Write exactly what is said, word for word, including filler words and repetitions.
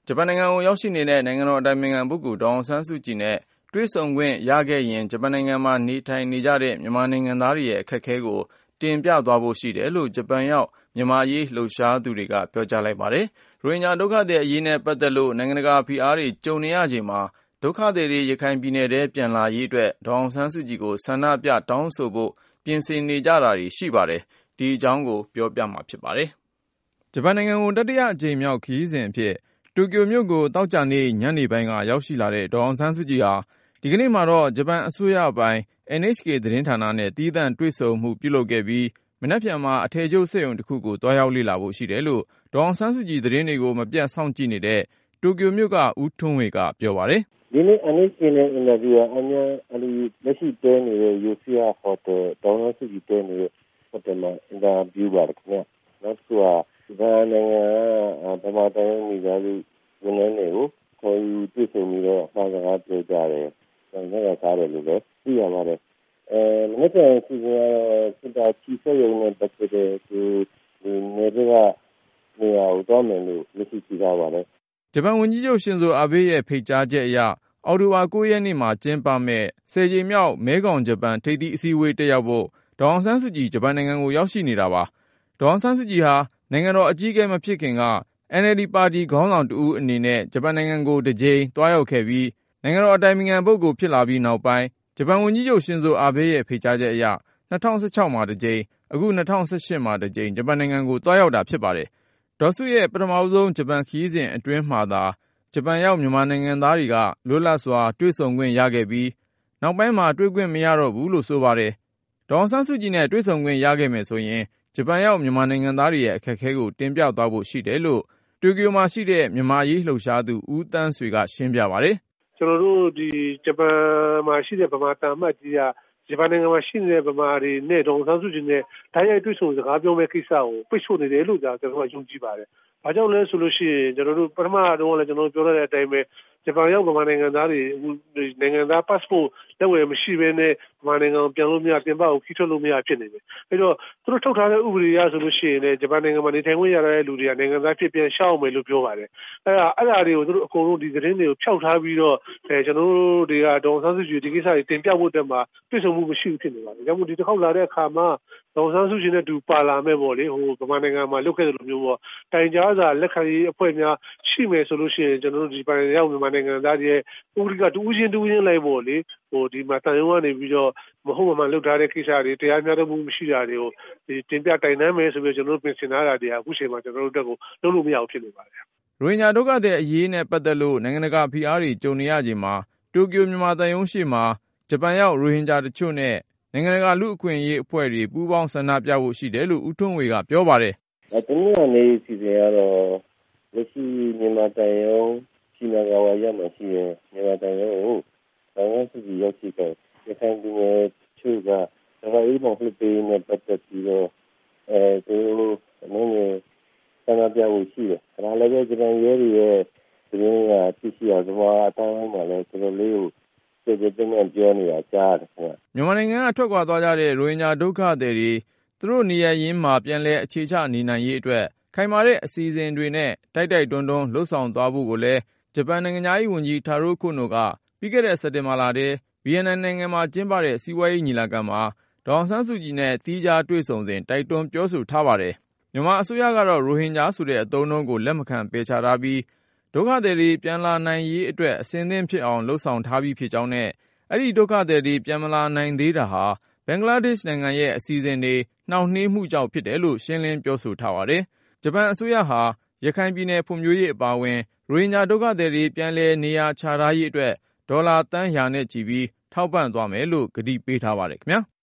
ဂျပန်နိုင်ငံကိုရောက်ရှိနေတဲ့နိုင်ငံတော်အတိုင်ပင်ခံပုဂ္ဂိုလ်ဒေါ်အောင်ဆန်းစုကြည်နဲ့တွေ့ဆုံခွင့်ရခဲ့ရင်ဂျပန်နိုင်ငံမှာနေထိုင်နေကြတဲ့မြန်မာနိုင်ငံသားတွေရဲ့အခက်အခဲကိုတင်ပြသွားဖို့ရှိတယ်လို့ဂျပန်ရောက်မြန်မာအရေးလှုပ်ရှားသူတွေကပြောကြားလိုက်ပါတယ်။ရိုဟင်ဂျာဒုက္ခသည်အရေးနဲ့ပတ်သက်လို့နိုင်ငံတကာဖိအားတွေကြုံနေရချိန်မှာဒုက္ခသည်တွေရခိုင်ပြည်နယ်ထဲပြန်လာရေးအတွက်ဒေါ်အောင်ဆန်းစုကြည်ကိုဆန္ဒပြတောင်းဆိုဖို့ပြင်ဆင်နေကြတာတွေရှိပါတယ်။ဒီအကြောင်းကိုပြောပြမှာဖြစ်ပါတယ်။ဂျပန်နိုင်ငံကိုတတိယအကြိမ်မြောက်ခရီးစဉ်အဖြစ်တိုကျိုမြို့ကိုသောကြာနေ့ညနေပိုင်းကရောက်ရှိလာတဲ့ဒေါ်အောင်ဆန်းစုကြည်ဟာဒီကနေ့မှာတော့ဂျပန်အစိုးရပိုင်း အန် အိတ်ချ်ကေ သတင်းဌာနနဲ့သီးသန့်တွေ့ဆုံမှုပြုလုပ်ခဲ့ပြီးမနက်ဖြန်မှာအထည်ချုပ်စက်ရုံတစ်ခုကိုတွားရောက်လေ့လာဖို့ရှိတယ်လို့ဒေါ်အောင်ဆန်းစုကြည်သတင်းတွေကိုမပြတ်စောင့်ကြည့်နေတဲ့တိုကျိုမြို့ကဦးထွန်းဝေကပြောပါတယ်။ဒီနေ့ အန် အိတ်ချ်ကေ နဲ့အင်တာဗျူးကအများအလူလက်ရှိတဲနေတဲ့ ယူ စီ အာ ဟိုတယ်ဒေါ်အောင်ဆန်းစုကြည်တဲနေတဲ့ဟိုတယ်မှာအင်တာဗျူးပါတယ်ခင်ဗျ။နောက်တစ်ခုကဂျပန်နိုင်ငံကဗမာတိုင်းမိသားစုဝန်ထမ်းတွေကိုခေါ်ယူတွေ့ဆုံပြီးတော့အမှားစကားပြောကြတယ်။ကျွန်တော်ကစားတယ်လို့လည်းသိရပါတယ်။အဲမနေ့ကစီစဉ်ရစစ်တာချီစရုံနဲ့ပတ်သက်တဲ့ဒီနေပြည်တော်နေရာကိုတော့မယ်လို့လက်ရှိကြည့်ရပါတယ်။ဂျပန်ဝန်ကြီးချုပ်ရှင်ဇိုအာဘေးရဲ့ဖိတ်ကြားချက်အရအောက်တိုဘာ၉ရက်နေ့မှာကျင်းပမဲ့ဆယ်ကြိမ်မြောက်မဲခေါင်ဂျပန်ထိပ်သီးအစည်းအဝေးတက်ရောက်ဖို့ဒေါ်အောင်ဆန်းစုကြည်ဂျပန်နိုင်ငံကိုရောက်ရှိနေတာပါ။ဒေါ်အောင်ဆန်းစုကြည်ဟာနိုင်ငံတော်အကြီးအကဲမဖြစ်ခင်က အန် အယ်လ် ဒီ ပါတီခေါင်းဆောင်တဦးအနေနဲ့ဂျပန်နိုင်ငံကိုတစ်ကြိမ်သွားရောက်ခဲ့ပြီးနိုင်ငံတော်အတိုင်ပင်ခံပုဂ္ဂိုလ်ဖြစ်လာပြီးနောက်ပိုင်းဂျပန်ဝန်ကြီးချုပ်ရှင်ဇိုအာဘေးရဲ့ဖိတ်ကြားချက်အရ၂၀၁၆မှာတစ်ကြိမ်အခု၂၀၁၈မှာတစ်ကြိမ်ဂျပန်နိုင်ငံကိုသွားရောက်တာဖြစ်ပါတယ်။ဒေါ်စုရဲ့ပထမဆုံးဂျပန်ခရီးစဉ်အတွင်းမှာသာဂျပန်ရောက်မြန်မာနိုင်ငံသားတွေကလွတ်လပ်စွာတွေ့ဆုံခွင့်ရခဲ့ပြီးနောက်ပိုင်းမှာတွေ့ခွင့်မရတော့ဘူးလို့ဆိုပါတယ်။ဒေါ်အောင်ဆန်းစုကြည်နဲ့တွေ့ဆုံခွင့်ရခဲ့မယ်ဆိုရင်ဂျပန်ရောက်မြန်မာနိုင်ငံသားတွေရဲ့အခက်အခဲကိုတင်ပြသွားဖို့ရှိတယ်လို့တိုကျိုမှာရှိတဲ့မြန်မာရေးလှုပ်ရှားသူဦးတန်းဆွေကရှင်းပြပါတယ်။ကျွန်တော်တို့ဒီဂျပန်မှာရှိတဲ့ဗမာတန်မတ်ကြီးကဂျပန်နိုင်ငံမှာရှိနေတဲ့ဗမာတွေနဲ့ဒေါ်အောင်ဆန်းစုကြည်နဲ့တိုက်ရိုက်တွေ့ဆုံစကားပြောမဲ့ကိစ္စကိုပိတ်ဆို့နေတယ်လို့ကျွန်တော်ကယုံကြည်ပါတယ်။ဘာကြောင့်လဲဆိုလို့ရှိရင်ကျွန်တော်တို့ပထမတော့လည်းကျွန်တော်ပြောရတဲ့အတိုင်းပဲဂျပန်ရောက်ဗမာနိုင်ငံသားတွေနိုင်ငံသား passport လက်ဝယ်မရှိဘဲနဲ့ဗမာနိုင်ငံကိုပြန်လို့မရပြင်ပကိုခီးထွက်လို့မရဖြစ်နေတယ်။အဲတော့သူတို့ထုတ်ထားတဲ့ဥပဒေအရဆိုလို့ရှိရင်လည်းဂျပန်နိုင်ငံမှာနေထိုင်ခွင့်ရတဲ့လူတွေကနိုင်ငံသားဖြစ်ပြန်ရှောက်အောင်မယ်လို့ပြောပါတယ်။အဲဒါအဲ့ဒါတွေကိုသူတို့အကုန်လုံးဒီသတင်းတွေကိုဖျောက်ထားပြီးတော့အဲကျွန်တော်တို့တွေကဒေါ်အောင်ဆန်းစုကြည်ဒီကိစ္စတွေတင်ပြဖို့တက်မှာပြည်စုံမှုမရှိဘူးဖြစ်နေပါတယ်။ဒါကြောင့်ဒီတစ်ခေါက်လာတဲ့အခါမှာဒေါ်အောင်ဆန်းစုကြည်နဲ့တူပါလာမဲ့ပေါ့လေဟိုဗမာနိုင်ငံမှာလုတ်ခဲ့တဲ့လိုမျိုးပေါ့တိုင်ကြားစာလက်ခံရေးအဖွဲ့များရှိမယ်ဆိုလို့ရှိရင်ကျွန်တော်တို့ဒီပိုင်းရောက်မြန်မာနိုင်ငံသားတွေရဲ့ဥပဒေကတူးချင်းတူးချင်းလိုက်ပေါ့လေဟိုဒီမှာတန်ရုံးကနေပြီးတော့မဟုတ်မှန်လုတ်ထားတဲ့ကိစ္စတွေတရားမျှတမှုမရှိတာတွေကိုဒီတင်ပြတိုင်တန်းမယ်ဆိုပြီးကျွန်တော်တို့ပြင်ဆင်ထားတာတွေအခုချိန်မှာကျွန်တော်တို့တက်ကိုလုပ်လို့မရဘူးဖြစ်နေပါတယ်။ရိုဟင်ဂျာဒုက္ခသည်အရေးနဲ့ပတ်သက်လို့နိုင်ငံတကာဖိအားတွေကြုံနေရချိန်မှာတိုကျိုမြန်မာတန်ရုံးရှိမှာဂျပန်ရောက်ရိုဟင်ဂျာတချို့နဲ့နိုင်ငံတကာလူ့အခွင့်အရေးအဖွဲ့တွေပူးပေါင်းဆန္ဒပြဖို့ရှိတယ်လို့ဦးထွန်းဝေကပြောပါတယ်။အဲတနင်္လာနေ့စီစဉ်ရတော့လက်ရှိမြန်မာတန်ရုံးရှိနာဂါဝါရမှာရှိတဲ့မြန်မာတန်ရုံးကိုဒေါ်အောင်ဆန်းစုကြည်ရောက်ရှိတဲ့ရခိုင်ပြည်နယ်ချို့ကဒါပေမဲ့ဖိလစ်ပိုင်နဲ့ပတ်သက်ပြီးတော့အဲသူအနေနဲ့ဆန္ဒပြဖို့ရှိတယ်။ဒါလည်းပဲဂျပန်ရဲတွေရဲ့သတင်းကသိရှိရသမားအတိုင်းမှာလည်းတော်တော်လေးကိုကျေကျေပြန့်ပြန့်ပြောနေတာကြားတယ်ခင်ဗျ။မြန်မာနိုင်ငံကထွက်ခွာသွားကြတဲ့ရိုဟင်ဂျာဒုက္ခသည်တွေသူတို့နေရရင်းမှာပြန်လည်အခြေချနေနိုင်ရေးအတွက်ခိုင်မာတဲ့အစီအစဉ်တွေနဲ့တိုက်တိုက်တွန်းတွန်းလှုပ်ဆောင်သွားဖို့ကိုလည်းဂျပန်နိုင်ငံသားရေးဝန်ကြီးတာရိုကိုနိုကပြီးခဲ့တဲ့စက်တင်ဘာလထဲဗီယက်နမ်နိုင်ငံမှာကျင်းပတဲ့စီးပွားရေးညီလာခံမှာဒေါ်အောင်ဆန်းစုကြည်နဲ့သီးခြားတွေ့ဆုံစဉ်တိုက်တွန်းပြောဆိုထားပါတယ်။မြန်မာအစိုးရကတော့ရိုဟင်ဂျာဆိုတဲ့အသုံးအနှုန်းကိုလက်မခံပယ်ချထားပြီးဒုက္ခသည်တွေပြန်လာနိုင်ရေးအတွက်အစဉ်သင့်ဖြစ်အောင်လှုံ့ဆော်ထားပြီးဖြစ်ကြောင်းနဲ့အဲ့ဒီဒုက္ခသည်တွေပြန်မလာနိုင်သေးတာဟာဘင်္ဂလားဒေ့ရှ်နိုင်ငံရဲ့အစီအစဉ်တွေနှောင့်နှေးမှုကြောင့်ဖြစ်တယ်လို့ရှင်းလင်းပြောဆိုထားပါတယ်။ဂျပန်အစိုးရဟာရခိုင်ပြည်နယ်ဖွံ့ဖြိုးရေးအပါအဝင်ရိုဟင်ဂျာဒုက္ခသည်တွေပြန်လည်နေရာချထားရေးအတွက်ဒေါ်လာသန်းရာနဲ့ချီပြီးထောက်ပံ့သွားမယ်လို့ကတိပေးထားပါတယ်ခင်ဗျာ။